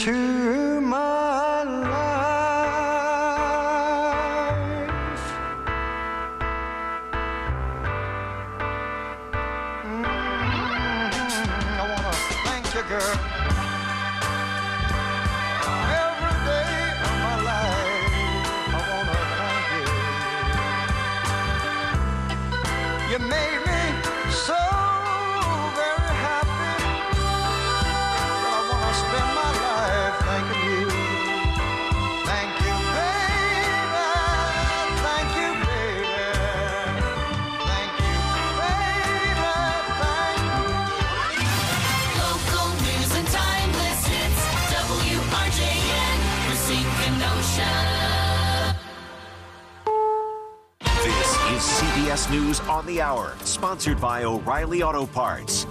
into my life. I want to thank you, girl. Every day of my life, I want to thank you. You made me so very happy that I want to spend my life thanking you. Thank you, baby. Thank you, baby. Thank you, baby. Thank you. Local news and timeless hits. WRJN, Racine, Kenosha. This is CBS News on the Hour, sponsored by O'Reilly Auto Parts.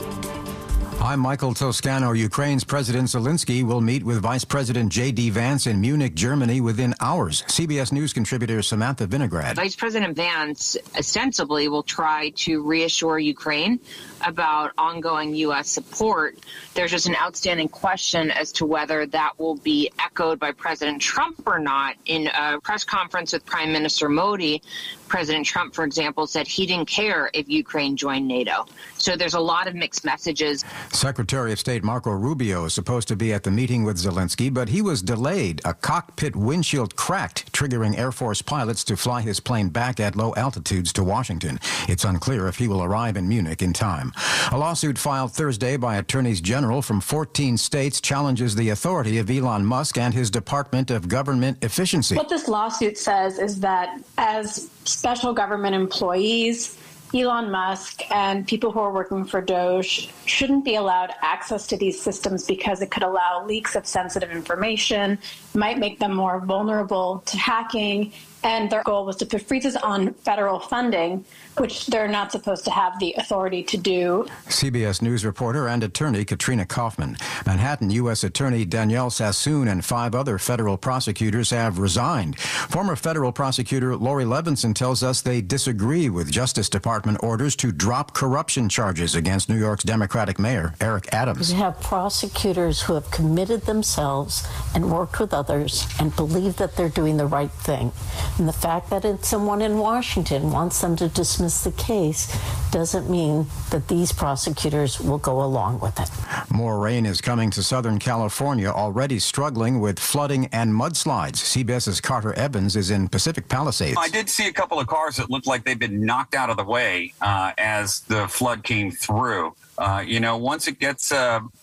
I'm Michael Toscano. Ukraine's President Zelensky will meet with Vice President J.D. Vance in Munich, Germany within hours. CBS News contributor Samantha Vinograd. Vice President Vance ostensibly will try to reassure Ukraine about ongoing U.S. support. There's just an outstanding question as to whether that will be echoed by President Trump or not. In a press conference with Prime Minister Modi, President Trump, for example, said he didn't care if Ukraine joined NATO. So there's a lot of mixed messages. Secretary of State Marco Rubio is supposed to be at the meeting with Zelensky, but he was delayed. A cockpit windshield cracked, triggering Air Force pilots to fly his plane back at low altitudes to Washington. It's unclear if he will arrive in Munich in time. A lawsuit filed Thursday by attorneys general from 14 states challenges the authority of Elon Musk and his Department of Government Efficiency. What this lawsuit says is that as special government employees, Elon Musk and people who are working for Doge shouldn't be allowed access to these systems because it could allow leaks of sensitive information, might make them more vulnerable to hacking, and their goal was to put freezes on federal funding, which they're not supposed to have the authority to do. CBS News reporter and attorney Katrina Kaufman. Manhattan U.S. Attorney Danielle Sassoon and 5 other federal prosecutors have resigned. Former federal prosecutor Lori Levinson tells us they disagree with Justice Department orders to drop corruption charges against New York's Democratic Mayor Eric Adams. We have prosecutors who have committed themselves and worked with others and believe that they're doing the right thing. And the fact that someone in Washington wants them to dismiss the case doesn't mean that these prosecutors will go along with it. More rain is coming to Southern California, already struggling with flooding and mudslides. CBS's Carter Evans is in Pacific Palisades. I did see a couple of cars that looked like they'd been knocked out of the way as the flood came through. Once it gets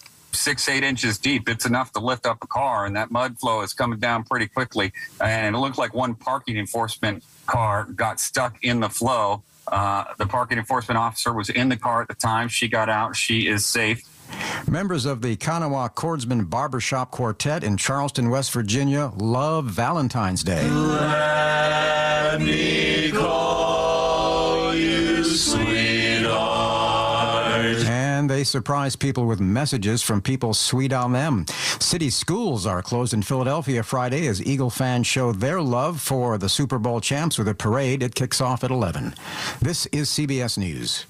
6-8 inches deep, it's enough to lift up a car, and that mud flow is coming down pretty quickly. And it looked like one parking enforcement car got stuck in the flow. The parking enforcement officer was in the car at the time. She got out. She is safe. Members of the Kanawha Chordsman Barbershop Quartet in Charleston, West Virginia, love Valentine's Day. Let me call you sweetheart. And they surprise people with messages from people sweet on them. City schools are closed in Philadelphia Friday as Eagle fans show their love for the Super Bowl champs with a parade. It kicks off at 11. This is CBS News.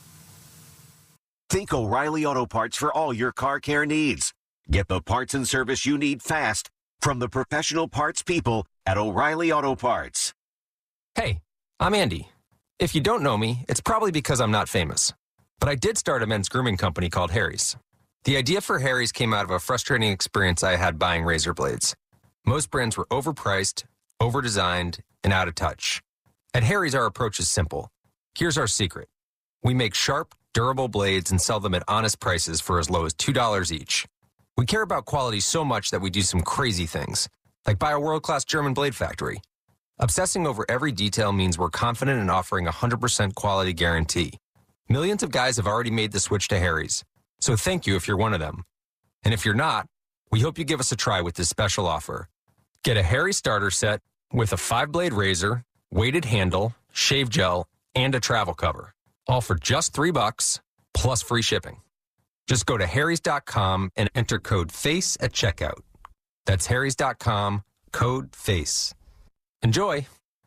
Think O'Reilly Auto Parts for all your car care needs. Get the parts and service you need fast from the professional parts people at O'Reilly Auto Parts. Hey, I'm Andy. If you don't know me, it's probably because I'm not famous. But I did start a men's grooming company called Harry's. The idea for Harry's came out of a frustrating experience I had buying razor blades. Most brands were overpriced, overdesigned, and out of touch. At Harry's, our approach is simple. Here's our secret. We make sharp, durable blades and sell them at honest prices for as low as $2 each. We care about quality so much that we do some crazy things, like buy a world-class German blade factory. Obsessing over every detail means we're confident in offering a 100% quality guarantee. Millions of guys have already made the switch to Harry's, so thank you if you're one of them. And if you're not, we hope you give us a try with this special offer. Get a Harry's starter set with a 5-blade razor, weighted handle, shave gel, and a travel cover, all for just $3 plus free shipping. Just go to harrys.com and enter code FACE at checkout. That's harrys.com, code FACE. Enjoy.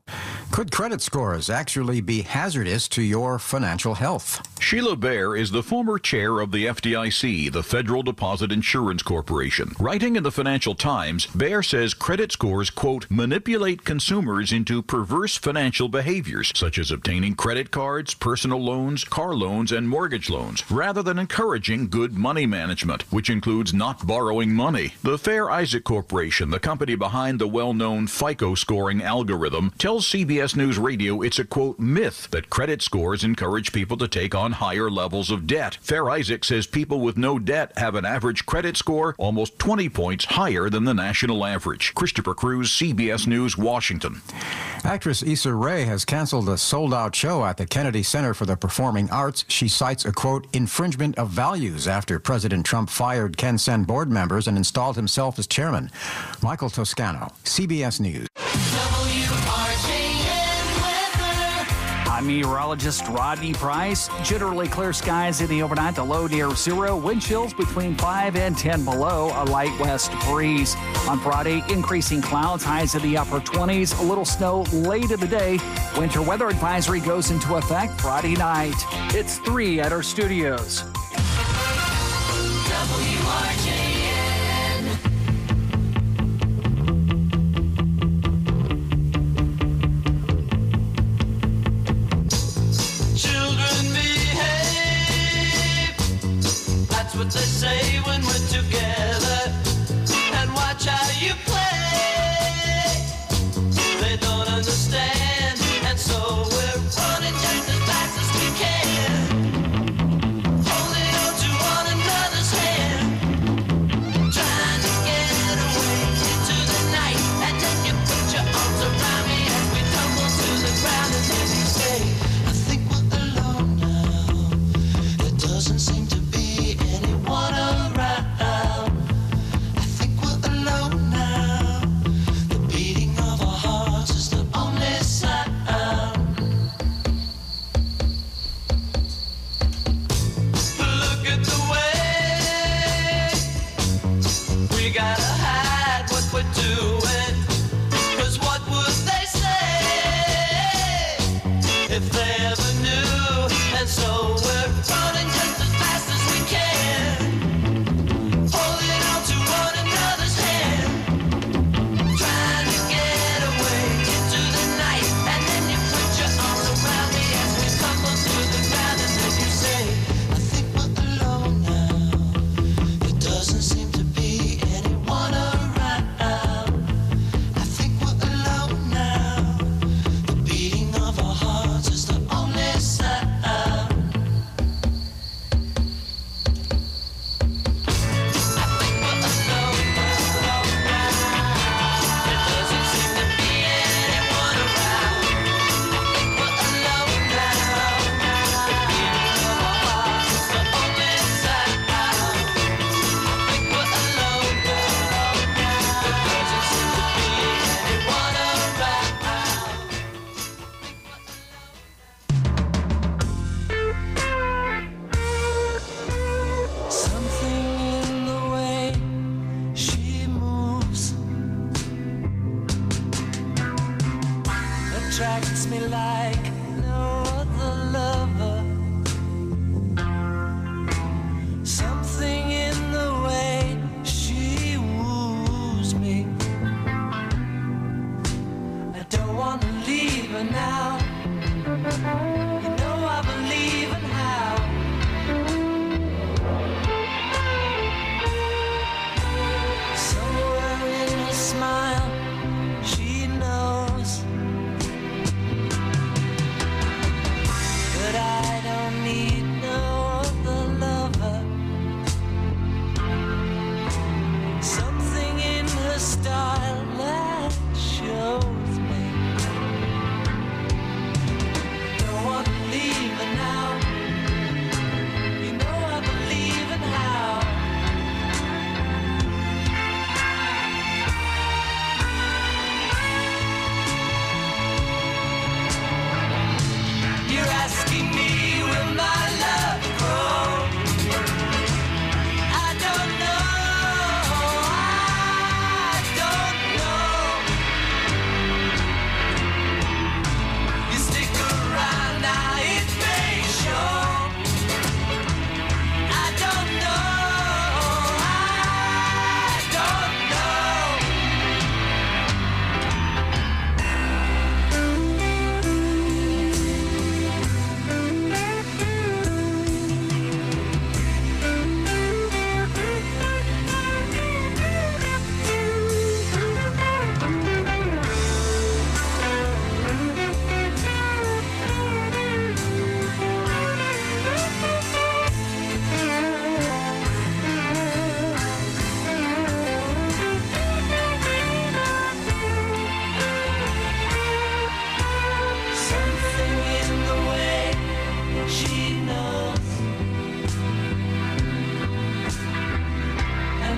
Could credit scores actually be hazardous to your financial health? Sheila Bair is the former chair of the FDIC, the Federal Deposit Insurance Corporation. Writing in the Financial Times, Bair says credit scores, quote, manipulate consumers into perverse financial behaviors, such as obtaining credit cards, personal loans, car loans, and mortgage loans, rather than encouraging good money management, which includes not borrowing money. The Fair Isaac Corporation, the company behind the well-known FICO scoring algorithm, tells CBS News Radio it's a, quote, myth that credit scores encourage people to take on higher levels of debt. Fair Isaac says people with no debt have an average credit score almost 20 points higher than the national average. Christopher Cruz, CBS News, Washington. Actress Issa Rae has canceled a sold-out show at the Kennedy Center for the Performing Arts. She cites a, quote, infringement of values after President Trump fired Ken Sen board members and installed himself as chairman. Michael Toscano, CBS News. I'm meteorologist Rodney Price. Generally clear skies in the overnight, the low near zero. Wind chills between 5 and 10 below, a light west breeze. On Friday, increasing clouds, highs in the upper 20s, a little snow late in the day. Winter weather advisory goes into effect Friday night. It's 3 at our studios. WRJN. Children behave. That's what they say when we're together. And watch how you play. They don't understand, and so we're running just as fast as we can. Holding on to one another's hand. Trying to get away into the night. And then you put your arms around me as we tumble to the ground. And then you say, I think we're alone now. There doesn't seem to be anyone around. I think we're alone now. The beating of our hearts is the only sound. Look at the way we gotta hide what we're doing. 'Cause what would they say if they ever knew? And so we're running just as fast as we can, holding on to one another's hand, trying to get away into the night. And then you put your arms around me as we tumble to the ground. And then you say, I think we're alone now. There doesn't seem to be anyone around. I think we're alone now. The beating of our hearts is the only sound.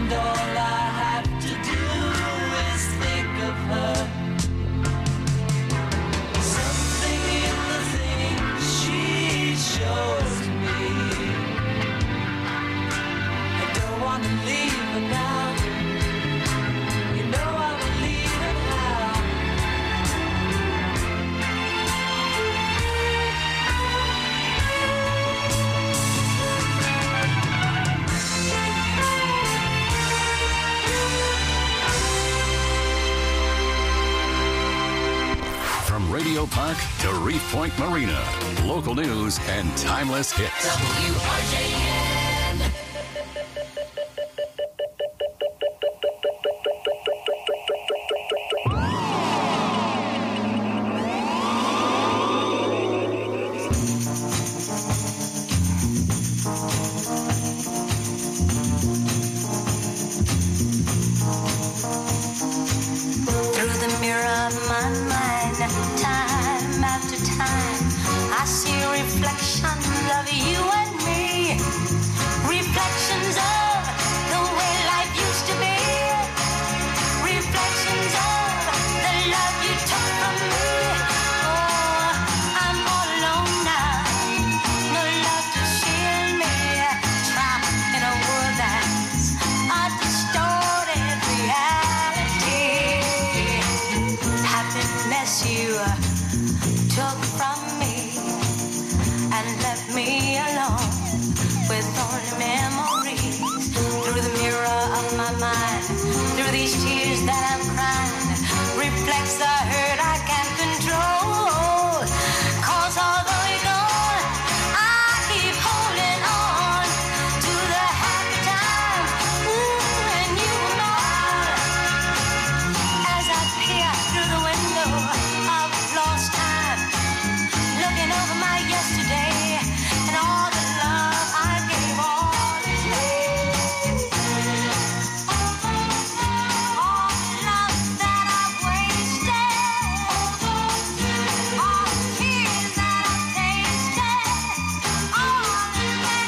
And all I have to do is think of her. Something in the things she shows me. I don't want to leave her now. You know I will leave her now. From Radio Park to Reef Point Marina, local news and timeless hits. WRJN. Through the mirror of my mind, time after time, I see reflections of you and me. Reflections of the way life used to be. Reflections of the love you took from me. Oh, I'm all alone now. No love to shield me. Trapped in a world that's a distorted reality. Happiness you took from me and left me alone with only memories. Through the mirror of my mind, through these tears that I'm crying, reflects the hurt I can't control. 'Cause although you're gone, I keep holding on to the happy times when you were mine. As I peer through the window of lost time, looking over my yesterday and all the love I gave all is all the love that I wasted, all the tears that I tasted, all the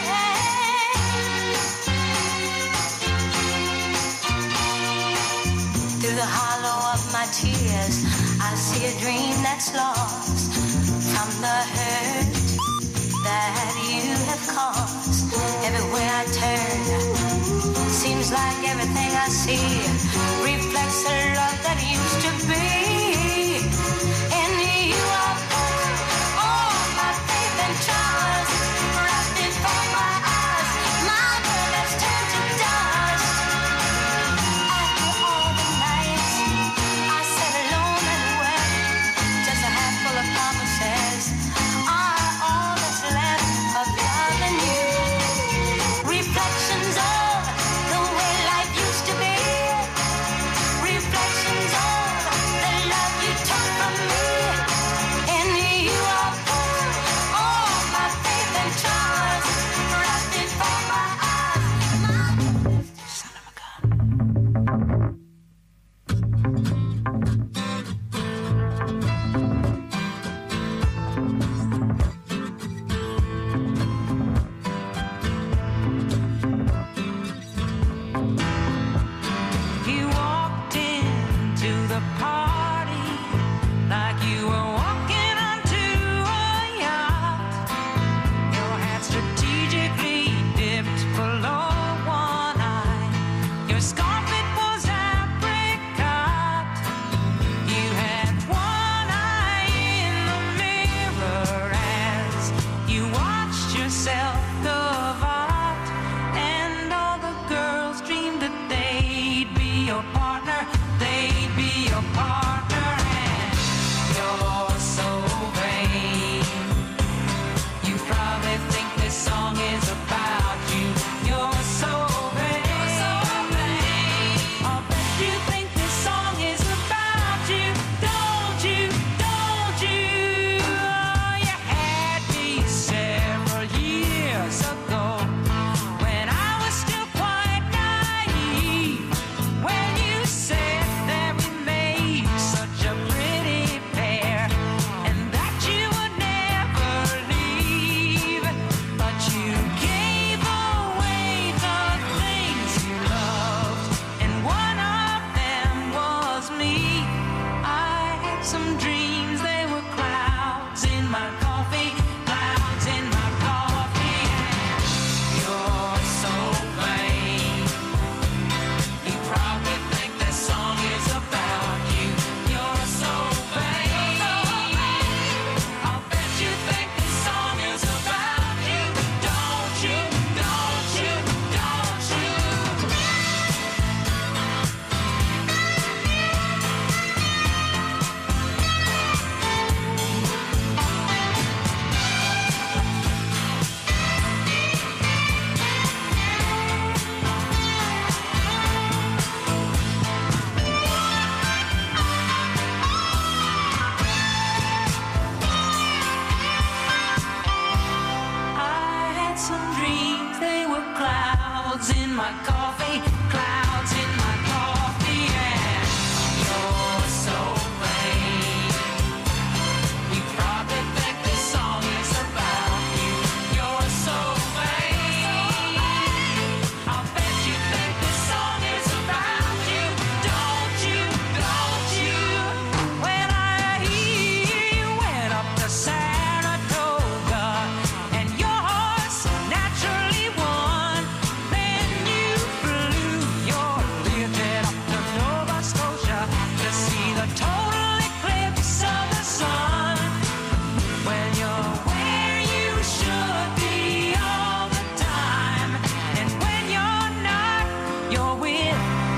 pain. Through the hollow of my tears, I see a dream that's lost from the hurt that you have caused. Everywhere I turn, seems like everything I see reflects the love that used to be. In you I put all my faith and trust, right before my eyes, my world has turned to dust. After all the nights I sat alone and wept, just a handful of promises are all that's left of loving you. Reflections of the way life used to be. Reflections of the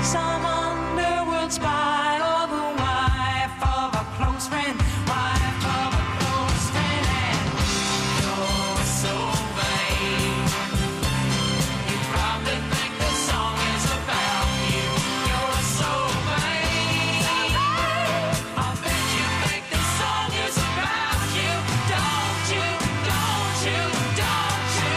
some underworld spy or the wife of a close friend, wife of a close friend. And you're so vain, you probably think the song is about you. You're so vain, I bet you think the song is about you. Don't you, don't you, don't you?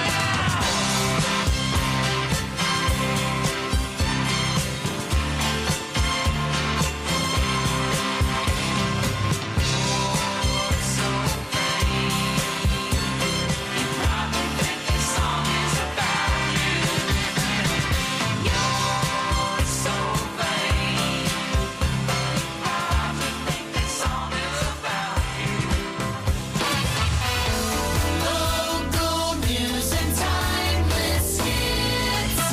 Local news and timeless hits.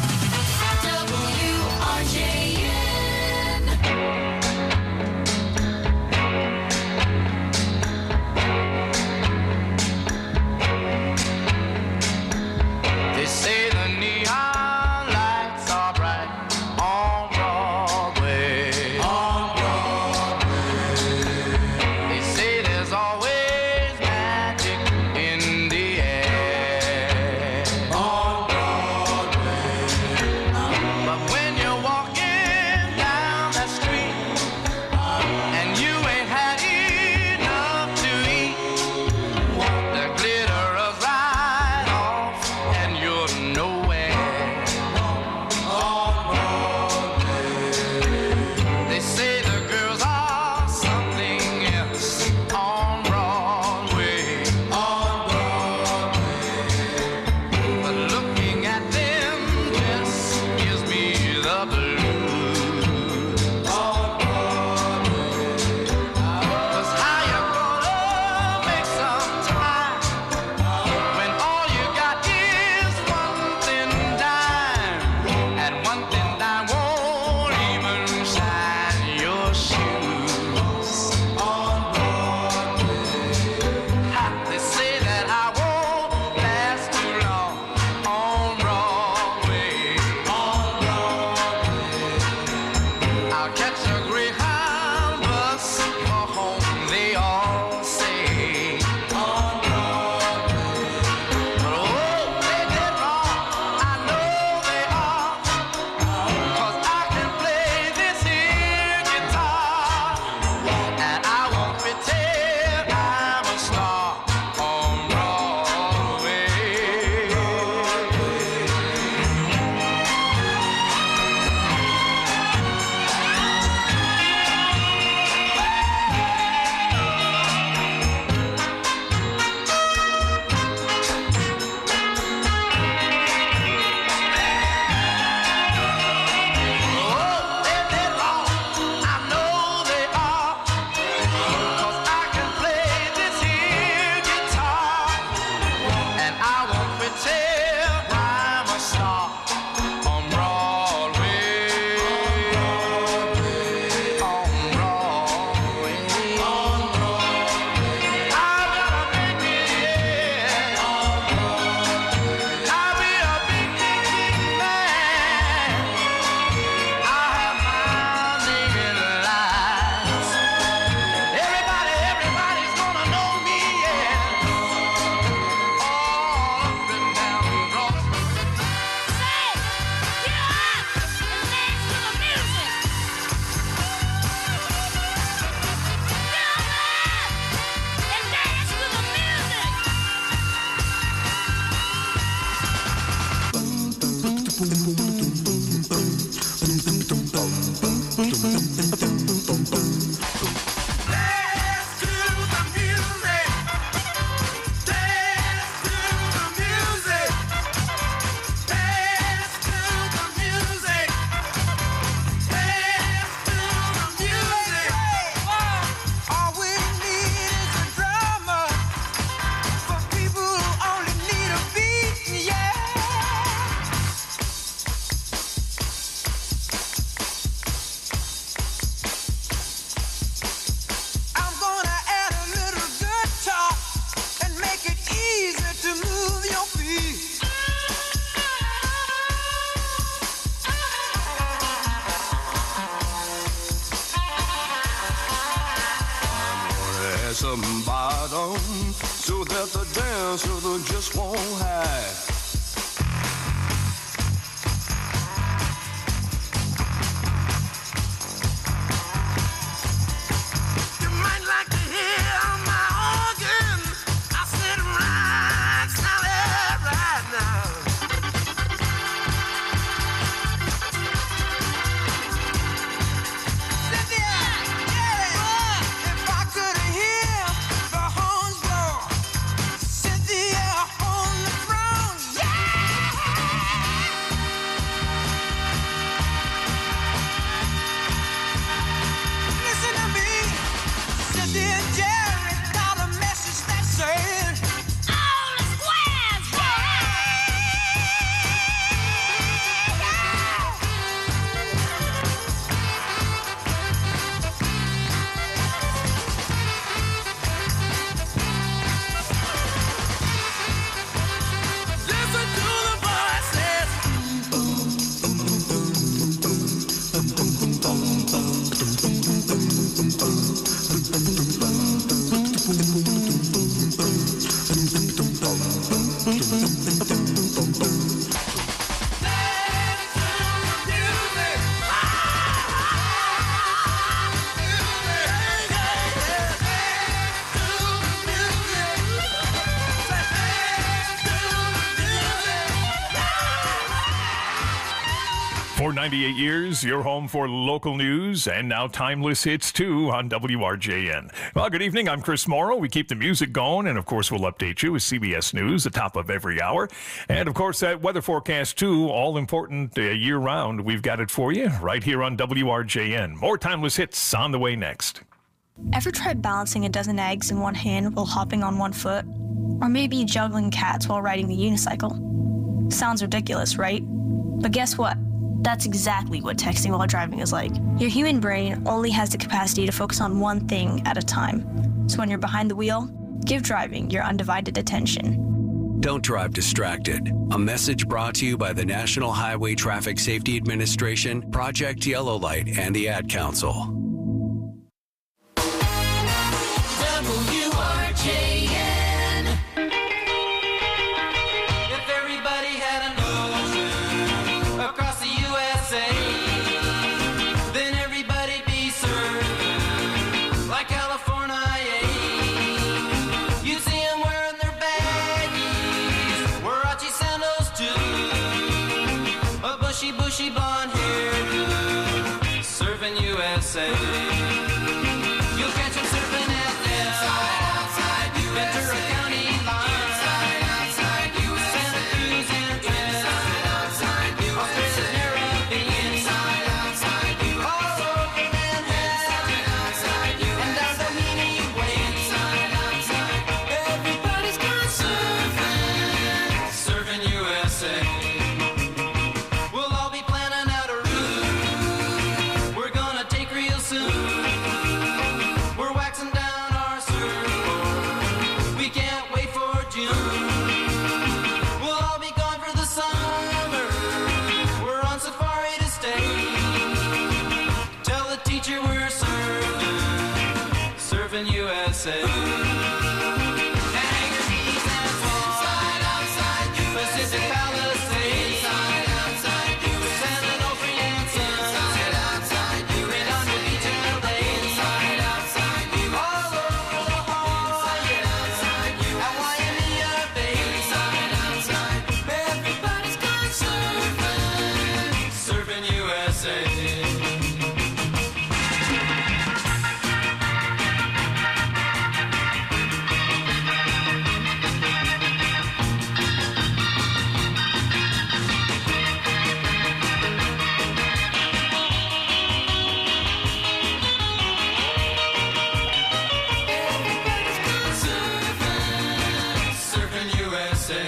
WRJN. They say the neon lights are bright on Broadway. On Broadway. They say there's always magic in the air. On Broadway. But when you're walking down that street and you ain't had enough to eat, the glitter is right off and you're nowhere. On Broadway. They say the girls are something else on Broadway. On Broadway. But looking at them just gives me the blues. On Broadway. 'Cause how you gonna make some time when all you got is one thin dime, and one thin dime won't even shine your shoes. On Broadway. They say that I won't last too long on Broadway. On Broadway. I'll catch a Greyhound bus for home, they all say. On Broadway. But oh, they did wrong, I know they are. 'Cause I can play this here guitar, and I won't pretend I'm a star on Broadway. Oh, they did wrong, I know they are. 'Cause I can play this here guitar, and I won't pretend I'm a star on Broadway. On Broadway. On Broadway. I'm gonna make it, yeah. On Broadway. I'll be a big, big, big man. I'll have my name in lights. Everybody's gonna know me, yeah. All up and down Broadway. All we need is a drummer for people who only need a beat, yeah. some bottom so that the dancer just won't hide. You might like to hear my organ. I said right, solid right now. For 98 years, your home for local news and now timeless hits too on WRJN. Well, good evening. I'm Chris Morrow. We keep the music going, and of course, we'll update you with CBS News at the top of every hour. And of course, that weather forecast too, all important year round. We've got it for you right here on WRJN. More timeless hits on the way next. Ever tried balancing a dozen eggs in one hand while hopping on one foot? Or maybe juggling cats while riding the unicycle? Sounds ridiculous, right? But guess what? That's exactly what texting while driving is like. Your human brain only has the capacity to focus on one thing at a time. So when you're behind the wheel, give driving your undivided attention. Don't drive distracted. A message brought to you by the National Highway Traffic Safety Administration, Project Yellow Light, and the Ad Council. WRJN. If everybody had an ocean across the USA, then everybody'd be served like California. You'd see them wearing their baggies, Warachi sandals too, a bushy, bushy blonde hairdo, serving USA. You'll catch them surfing at Ventura County line, Santa Cruz and Australia's Caribbean, all over Manhattan, and down Doheny Way. Everybody's gone surfing USA. We'll all be planning out a route we're gonna take real soon. We're waxing down our surfboard. We can't wait for June. We'll all be gone for the summer. We're on safari to stay. Tell the teacher we're surfing USA. Hangar Keys and Swan, Pacific Palisades, San Onofre and Sun, Redondo Beach and LA, all over La Jolla, at Waimea Bay. Everybody's gone surfing USA. Everybody's gone surfing USA.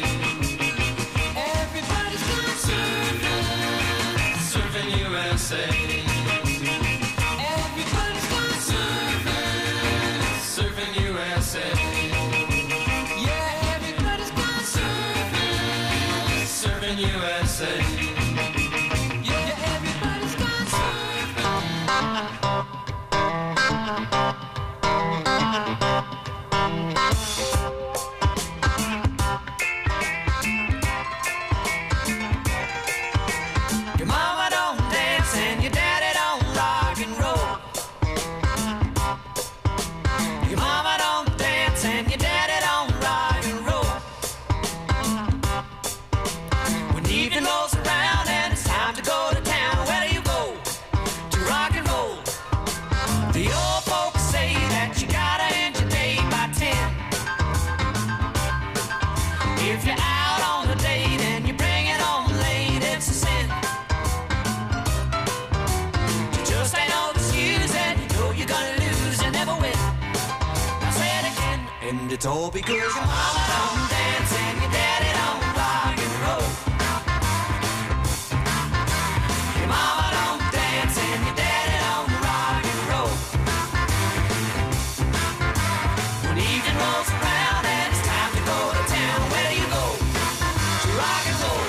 Everybody's gone surfing USA. Everybody's gone surfing USA. Yeah, everybody's gone surfing USA. Yeah, everybody's gone surfing. And it's all because your mama don't dance and your daddy don't rock and roll. Your mama don't dance and your daddy don't rock and roll. When evening rolls around and it's time to go to town, where do you go? To rock and roll.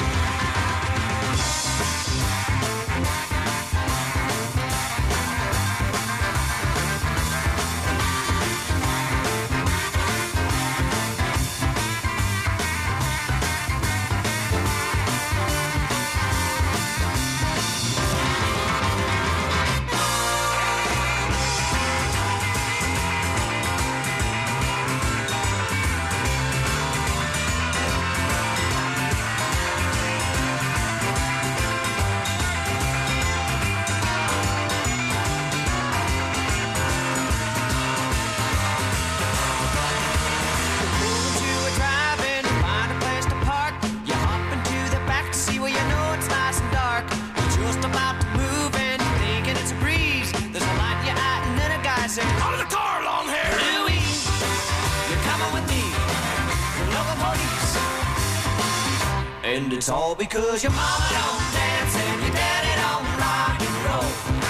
Out of the car, long hair! Louie, you're coming with me. The local police. And it's all because your mama don't dance and your daddy don't rock and roll.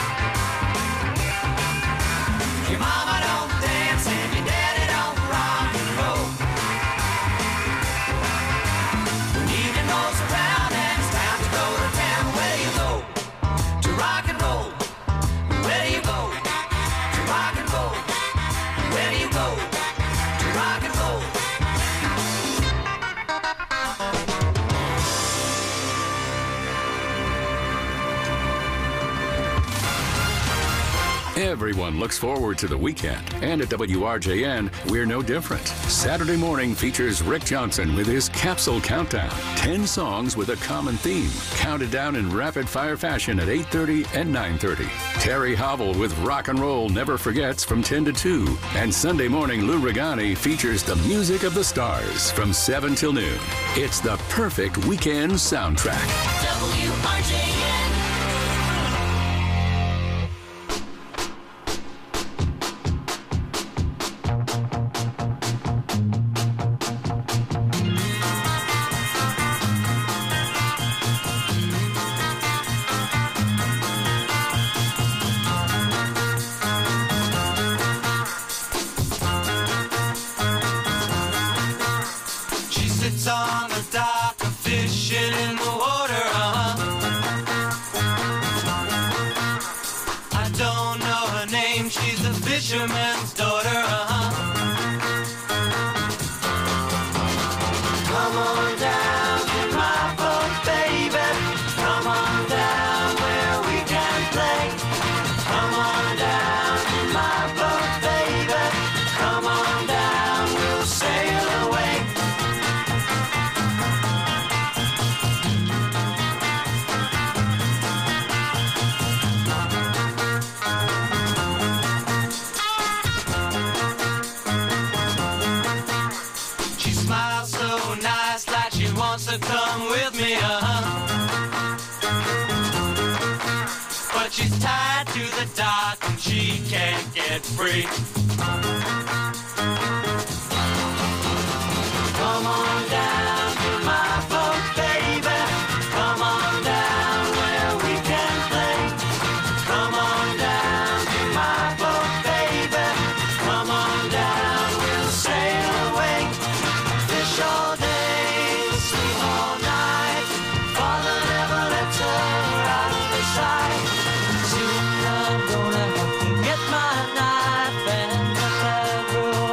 Your mama don't dance and your daddy don't rock and roll. When evening rolls around and it's time to go to town, where do you go? To rock and roll. Where do you go? Rock and roll. Where do you go? To rock and roll. Everyone looks forward to the weekend, and at WRJN, we're no different. Saturday morning features Rick Johnson with his Capsule Countdown. 10 songs with a common theme, counted down in rapid-fire fashion at 8:30 and 9:30. Terry Hobble with Rock and Roll Never Forgets from 10 to 2. And Sunday morning, Lou Regani features the music of the stars from 7 till noon. It's the perfect weekend soundtrack. WRJN. She sits on the dock, fishing in the water, I don't know her name, she's a fisherman's daughter, Come on down in my boat, baby. Come on down where we can play. Come on down in my boat, baby. Come on down, we'll sail away. She smiles so nice, like she wants to come with me, But she's tied to the dock and she can't get free. Come on down to my boat, baby. Come on down where we can play. Come on down to my boat, baby. Come on down, we'll sail away. Fish all day, sleep all night. Father never lets her out of his sight. Soon I'm gonna have to get my knife and cut that rope.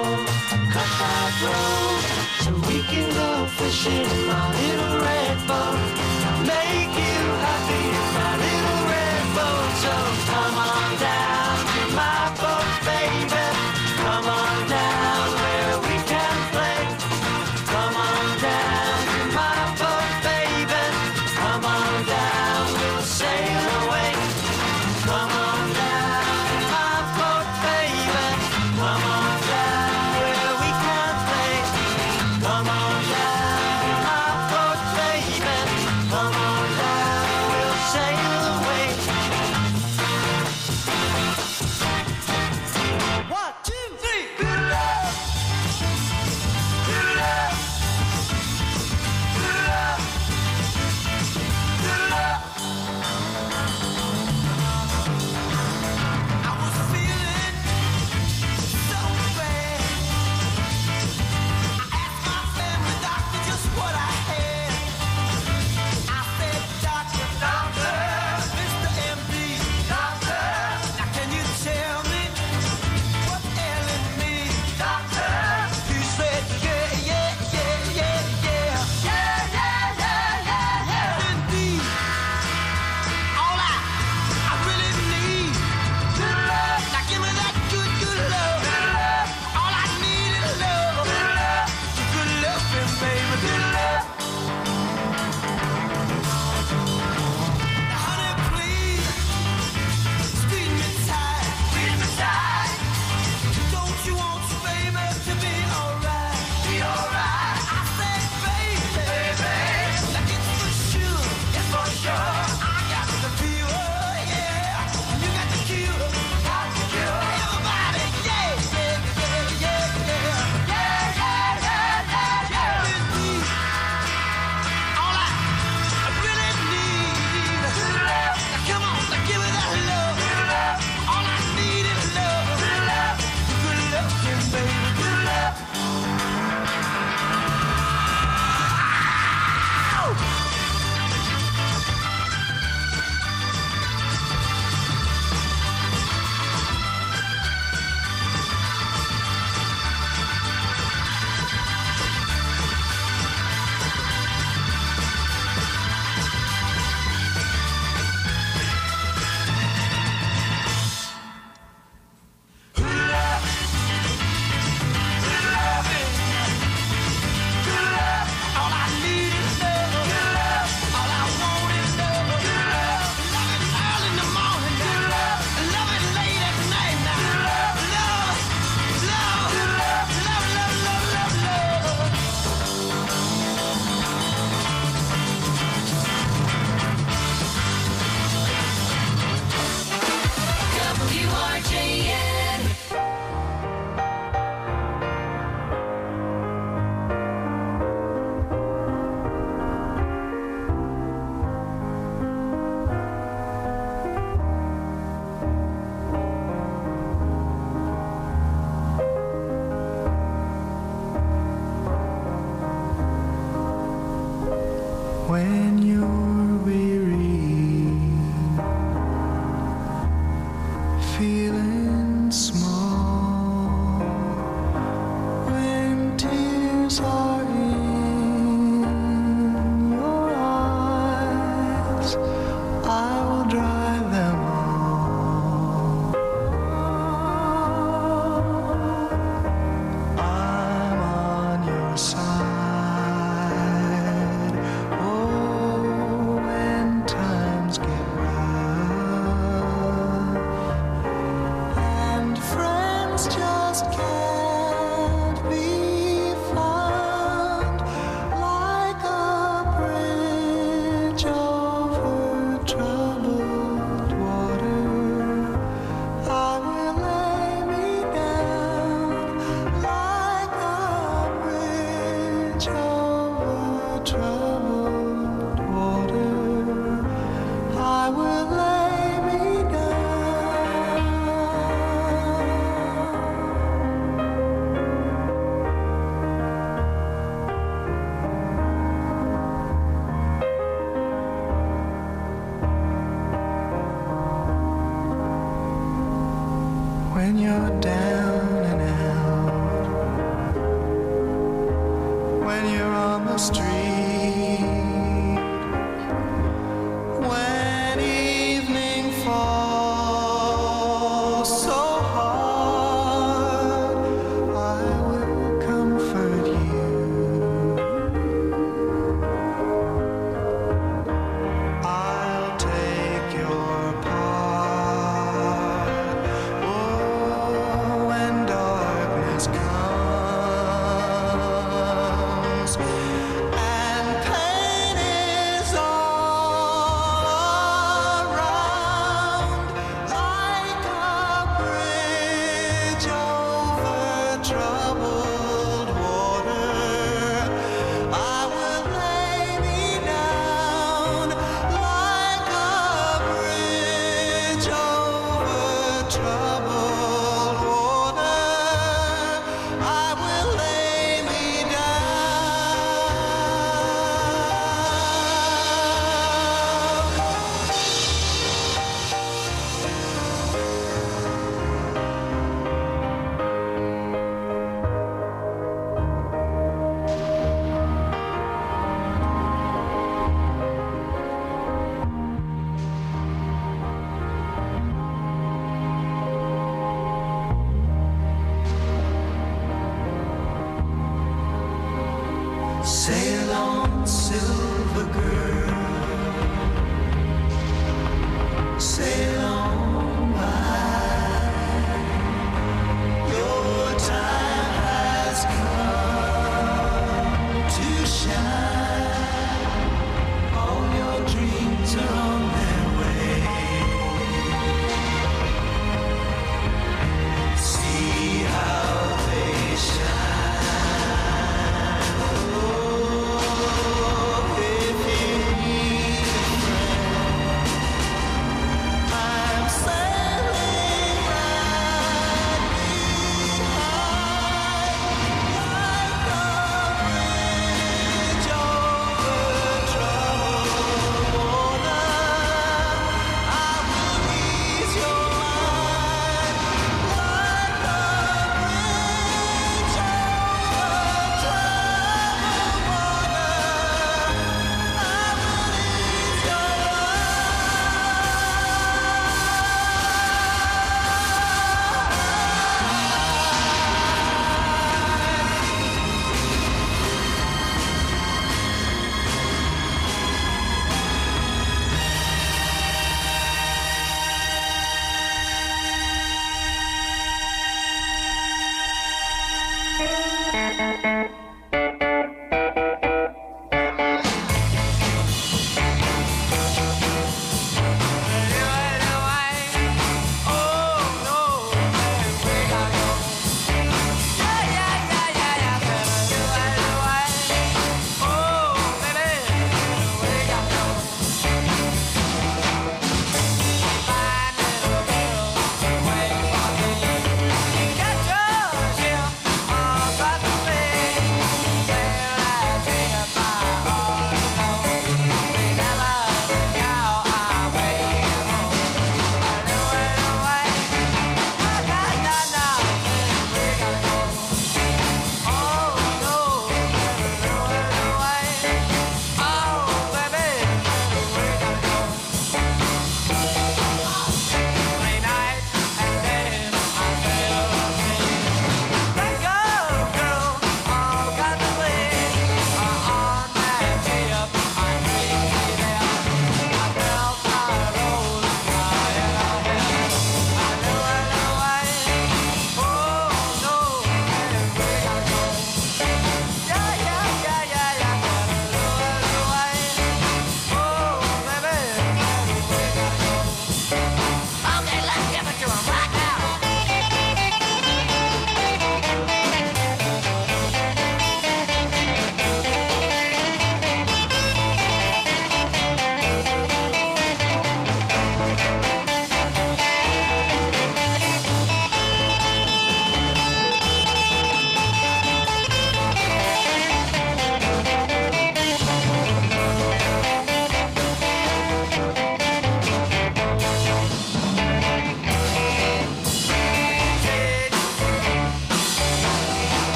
feeling small when tears are in your eyes. I will dry them all. I'm on your side. Oh, when times get rough and friends just can't be found, like a bridge over troubled water, I will lay me down. Like a bridge over troubled water, I will lay me down. When you're down and out, when you're on the street, when evening falls so hard, I will comfort you. I'll take your part. Oh, when darkness comes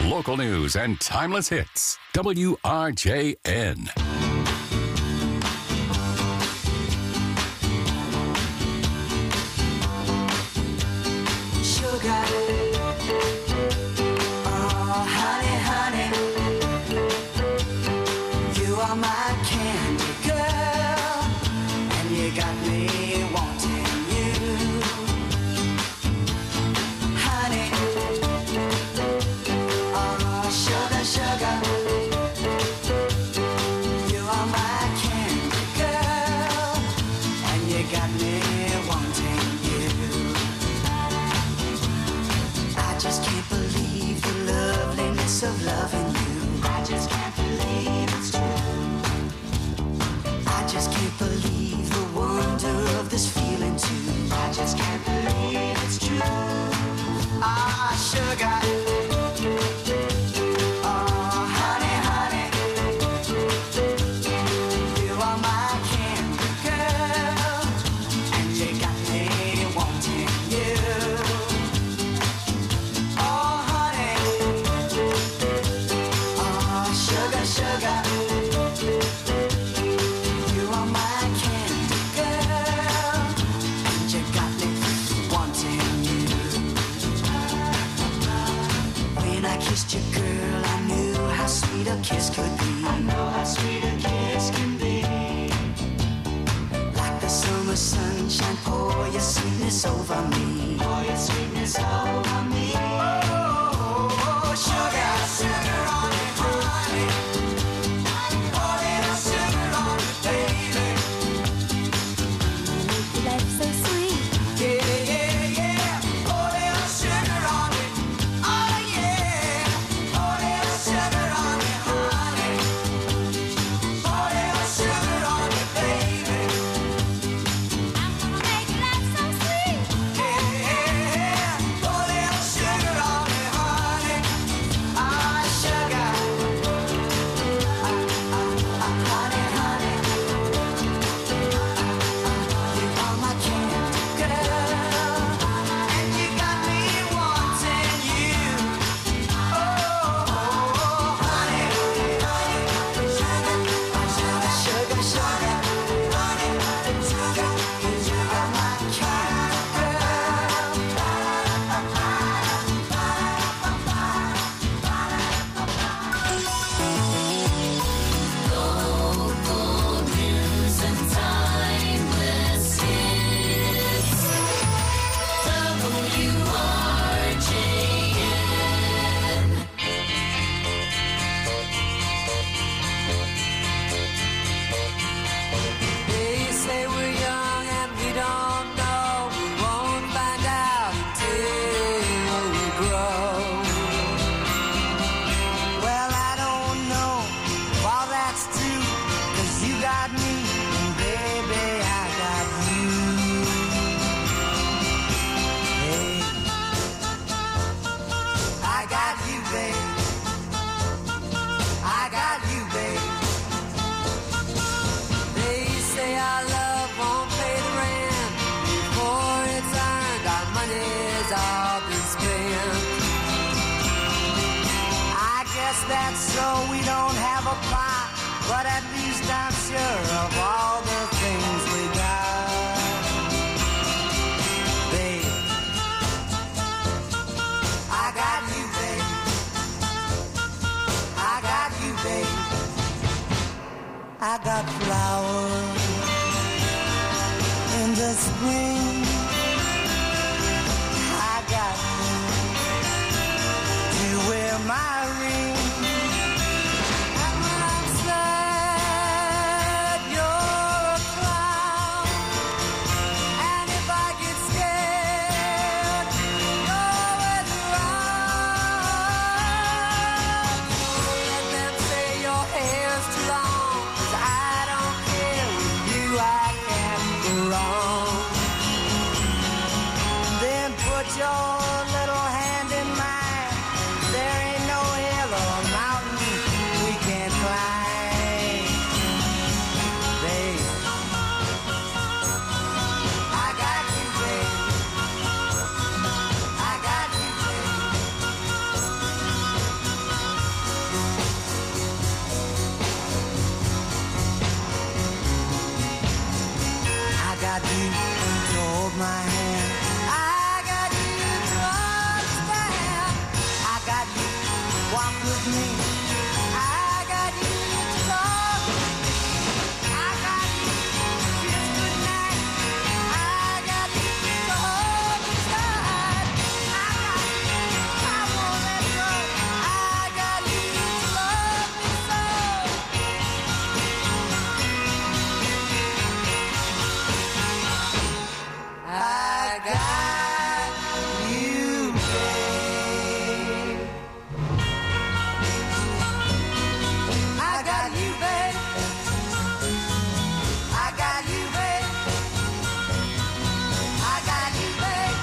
Local news and timeless hits. WRJN. Sugar. Oh, honey, honey. You are my candy girl. And you got me wanting you. Honey. Oh, sugar, sugar. You are my candy girl. And you got me wanting you. I just can't believe the loveliness of loving you. I just can't believe it's true. I just can't believe the wonder of this feeling too. I just can't believe it's true. Ah, sugar. Oh, honey, honey. You are my candy girl. And you got me wanting you. Oh, honey. Oh, sugar, sugar. You are my candy girl. And you got me wanting you. When I kissed you, girl, I knew how sweet a kiss could be. I know how sweet a kiss can be. Like the summer sunshine, pour your sweetness over me. Pour your sweetness over me. Oh, sugar, sugar on it, honey. Pour little sugar on it, baby. Life's so sweet. Yeah, yeah, yeah. Pour little sugar on it. Oh, yeah. Pour little sugar on it, honey. Pour little sugar on it, baby. I'm gonna make life so sweet. Yeah, yeah. Pour little sugar on it, honey. Ah, sugar. Honey, honey. You are my candy girl. And you got me wanting you. Oh, honey. Sugar, sugar. You are my candy Local news and timeless hits. WRJN. They say we're young and we don't know. We won't find out until we grow. Well, I don't know if all that's true, 'cause you got me, and baby, I got you. Hey, I got you, babe. I got you, babe. They say our love won't pay the rent before it's earned. Our money's all been spent. I guess that's so we don't have a plot, but at least I'm sure of all the things we got. Babe, I got you, babe. I got you, babe. I got flowers in the spring. I got you to wear my ring. And when I'm sad, you're with me. I got you to talk. I got you to kiss goodnight. I got you to hold me tight. I got you, I won't let go. I got you to love me so. I got you, babe. I got you, babe. I got you, babe. I got you, babe.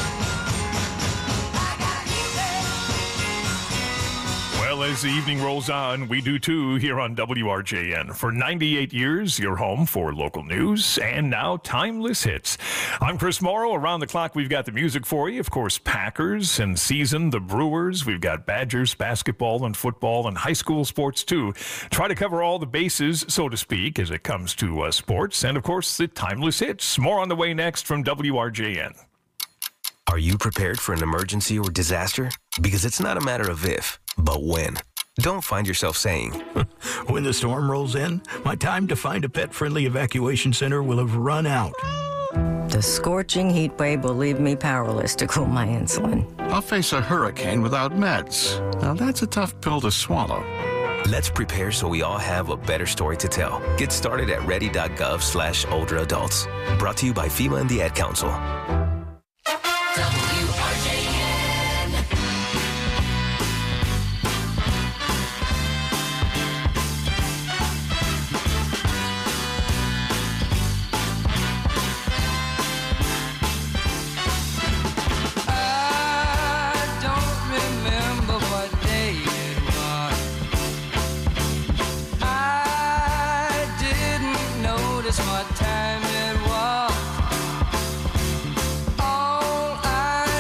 I got you, babe. Well, as the evening rolls on, we do too here on WRJN. For 98 years, your home for local news and now timeless hits. I'm Chris Morrow. Around the clock, we've got the music for you. Of course, Packers and season, the Brewers. We've got Badgers, basketball and football and high school sports too. Try to cover all the bases, so to speak, as it comes to sports. And of course, the timeless hits. More on the way next from WRJN. Are you prepared for an emergency or disaster? Because it's not a matter of if, but when. Don't find yourself saying, when the storm rolls in, my time to find a pet-friendly evacuation center will have run out. The scorching heat wave will leave me powerless to cool my insulin. I'll face a hurricane without meds. Now that's a tough pill to swallow. Let's prepare so we all have a better story to tell. Get started at ready.gov/older adults. Brought to you by FEMA and the Ad Council. I don't remember what day it was. I didn't notice what time it was. All I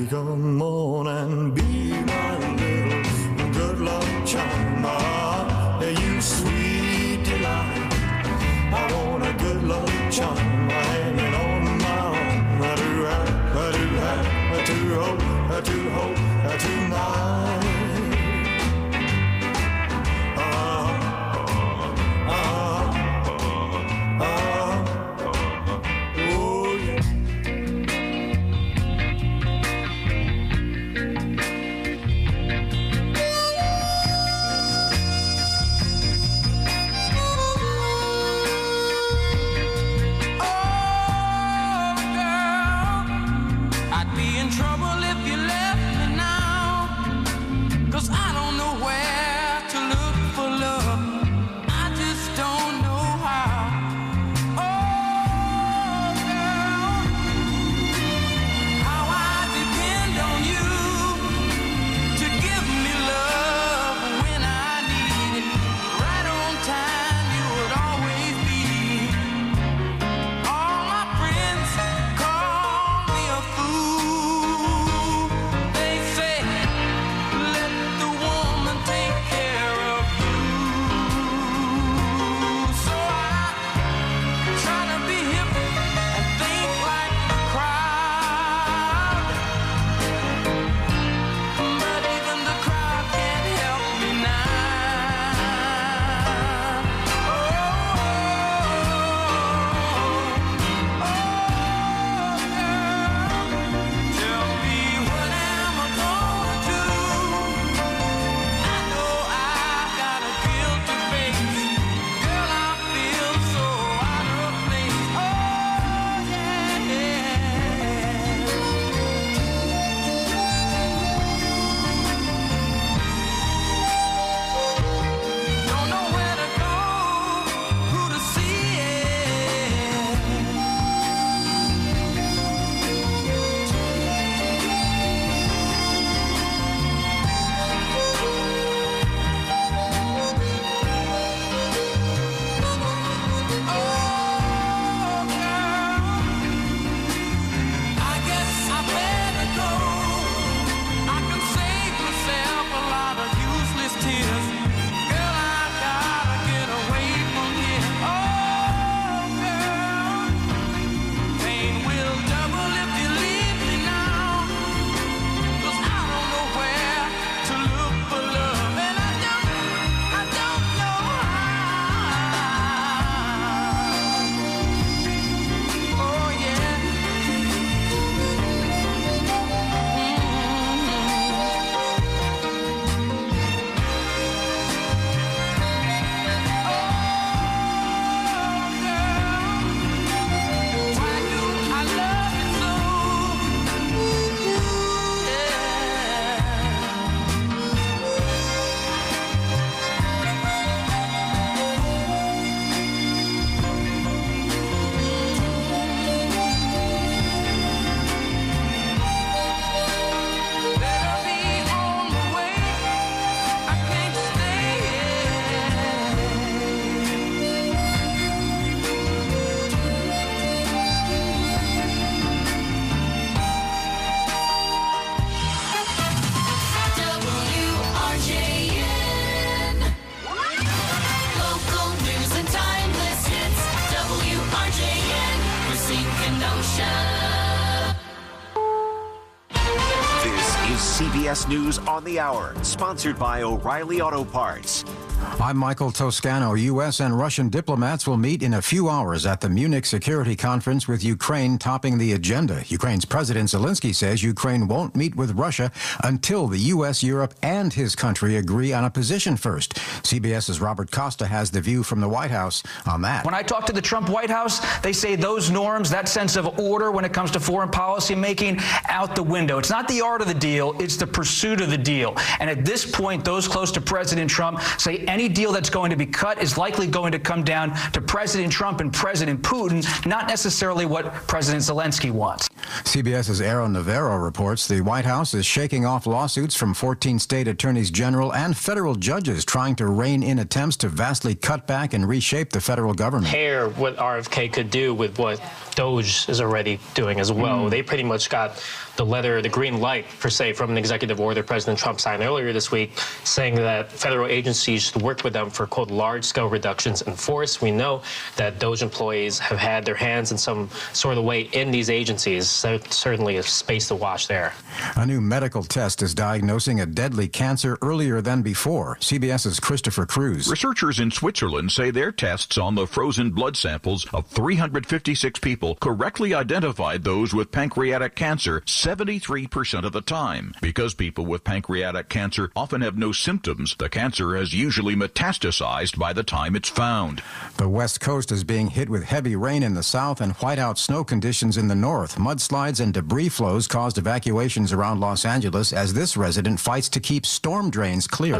come on and be my little good luck charm. You sweet delight. I want a good luck charm hanging on my arm. I do hope tonight. CBS News on the Hour, sponsored by O'Reilly Auto Parts. I'm Michael Toscano. U.S. and Russian diplomats will meet in a few hours at the Munich Security Conference with Ukraine topping the agenda. Ukraine's President Zelensky says Ukraine won't meet with Russia until the U.S., Europe, and his country agree on a position first. CBS's Robert Costa has the view from the White House on that. When I talk to the Trump White House, they say those norms, that sense of order when it comes to foreign policy making, out the window. It's not the art of the deal, it's the pursuit of the deal. And at this point, those close to President Trump say any deal that's going to be cut is likely going to come down to President Trump and President Putin, not necessarily what President Zelensky wants. CBS's Aaron Navarro reports the White House is shaking off lawsuits from 14 state attorneys general and federal judges trying to rein in attempts to vastly cut back and reshape the federal government. Compare what RFK could do with what DOJ is already doing as well. They pretty much got the green light, per se, from an executive order President Trump signed earlier this week, saying that federal agencies should work with them for, quote, large-scale reductions in force. We know that DOJ employees have had their hands in some sort of way in these agencies, so certainly a space to watch there. A new medical test is diagnosing a deadly cancer earlier than before. CBS's Christopher Cruz. Researchers in Switzerland say their tests on the frozen blood samples of 356 people correctly identified those with pancreatic cancer 73% of the time. Because people with pancreatic cancer often have no symptoms, the cancer has usually metastasized by the time it's found. The West Coast is being hit with heavy rain in the south and whiteout snow conditions in the north. Mudslides and debris flows caused evacuations around Los Angeles as this resident fights to keep storm drains clear.